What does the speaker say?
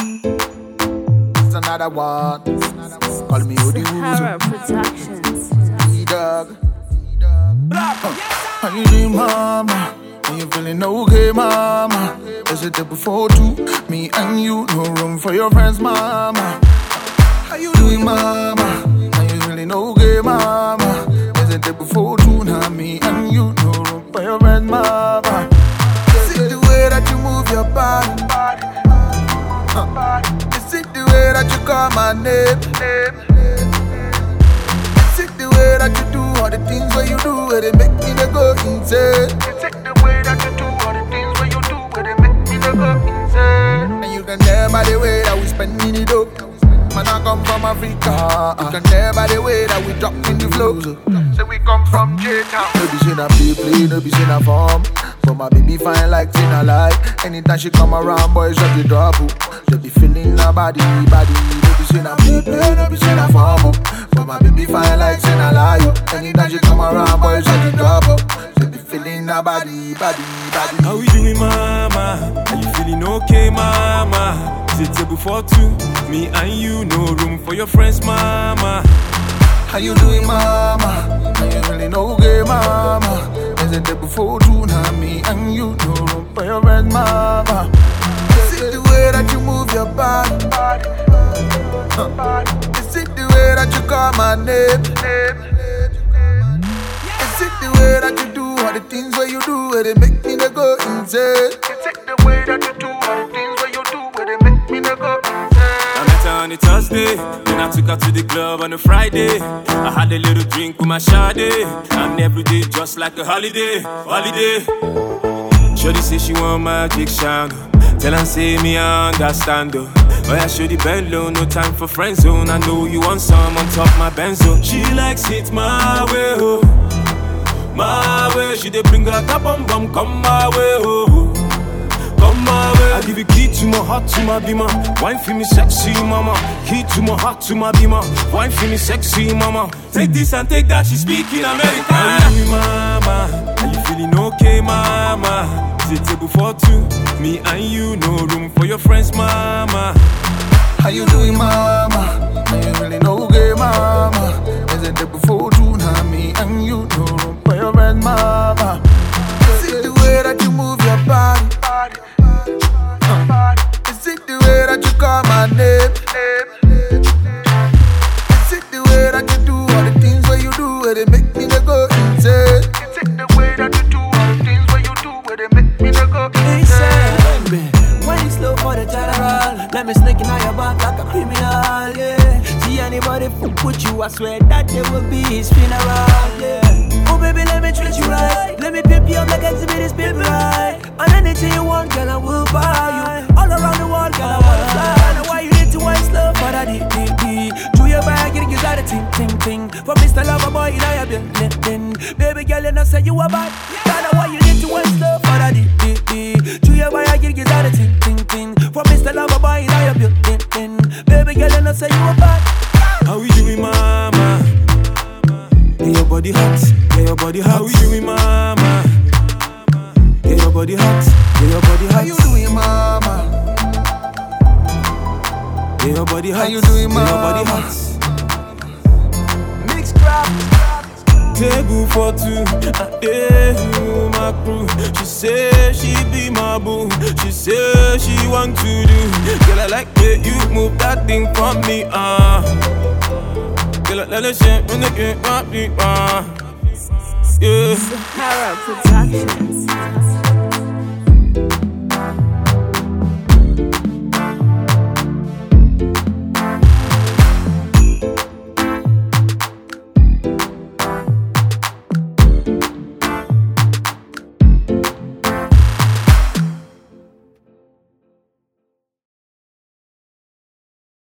It's another one. Call me Odi Sahara Productions. Dog. How you doing, mama? Are you feeling okay, mama? Is it day before two? Me and you, no room for your friends, mama. How you doing, mama? Are you feeling okay, mama? Is it day before two? Now me and you, no room for your friends, mama. Is it the way that you move your body? Is it the way that you call my name? Is it the way that you do all the things where you do where they make me go insane? Is it the way that you do all the things where you do where they make me go insane? And you can tell by the way that we spending it up. Man, I come from Africa. You can tell by the way that we drop in the flow. So we come from J-Town. No be saying I play, no be saying I form. But my baby fine like Tina Light. Anytime she come around, boys shut the door. They be feeling her body. No be saying I play, no be saying I form. But my baby fine like Tina Light. Anytime she come around, boys shut the door. They be feeling her body. How we doing, mama? Are you feeling okay, mama? Is it table for two? Me and you, no room for your friends, mama. How you doing, mama? Are you really okay, mama? Is it day before two? Now me and you, no room for your friends, mama. Is it the way that you move your body? Is it the way that you call my name? Is it the way that you do all the things where you do where they make me go insane? Is it the way that you do all the things where you do where they make me go insane? I met her on a Thursday, then I took her to the club on a Friday. I had a little drink with my shawty, and every day just like a holiday. Shorty say she want magic sound. Tell her say me I understand though. Oh yeah, show the bend low, no time for friend zone. I know you want some on top my benzo. She likes it my way, oh. My way, she dey bring her top bum come my way, oh. Come my way. I give you key to my heart, to my beamer. Wine for me sexy mama. Key to my heart, to my beamer. Wine for me sexy mama. Take this and take that, she speaking American. How you doing, mama? Are you feeling okay, mama? Is it table for two? Me and you, no room for your friends, mama. How you doing, mama? Are you really okay, mama? Is it day before two? Now me and you, no room for your friends, mama. Is it the way that you move your body? Is it the way that you call my name? Is it the way that you do all the things where you do where they make me go insane? Is it the way that you do all the things where you do where they make me go insane? When it's slow for the general, let me sneak in your back like a criminal, yeah. See anybody put you, I swear that there will be his funeral, yeah. Oh baby, let me treat you right. Let me pimp you up like exhibit is baby right. And anything you want, girl, I will buy you. All around the world, girl, I wanna fly. Now why you need to wine slow for that D. Do your bag, you got a ting. For Mr. Lover Boy, you know you're building. Baby girl, you know say you a bad. Now why you need to wine slow for that D. Do your bag, you got a ting. For Mr. Lover Boy, you know you're building. Baby girl, you know say you a bad. How we doing, mama? Get your body hot, get your body hot. How we doing, mama? Get your body hot, get your body hot. How you doing, mama? Get your body hot, how you doing, mama? Get your body hot. Mix crap. Table for two, I dare you, my crew. She say she be my boo. She say she want to do. Girl, I like the you move that thing for me, Girl, let the shit when they get my deep, yeah. Sahara Productions.